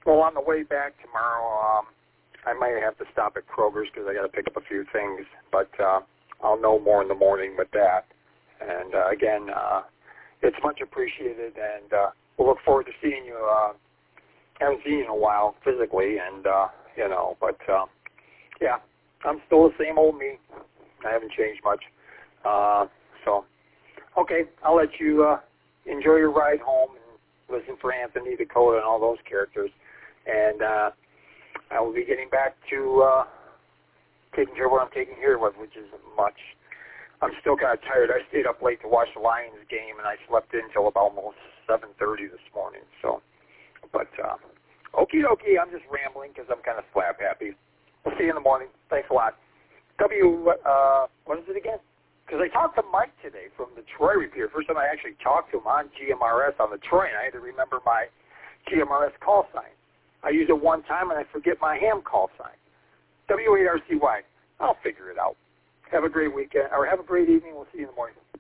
Well, on the way back tomorrow, I might have to stop at Kroger's because I got to pick up a few things, but I'll know more in the morning with that. And again, it's much appreciated, and we'll look forward to seeing you. Haven't seen you in a while physically, and but yeah, I'm still the same old me. I haven't changed much. So, okay, I'll let you enjoy your ride home and listen for Anthony, Dakota, and all those characters. And I will be getting back to taking care of what I'm taking care of, which isn't much. I'm still kind of tired. I stayed up late to watch the Lions game, and I slept in until about almost 7:30 this morning. So, but okie dokie, I'm just rambling because I'm kind of slap happy. We'll see you in the morning. Thanks a lot. What is it again? Because I talked to Mike today from the Troy Repeater. First time I actually talked to him on GMRS on the Troy, and I had to remember my GMRS call sign. I use it one time, and I forget my ham call sign. W8RCY. I'll figure it out. Have a great weekend, or have a great evening. We'll see you in the morning.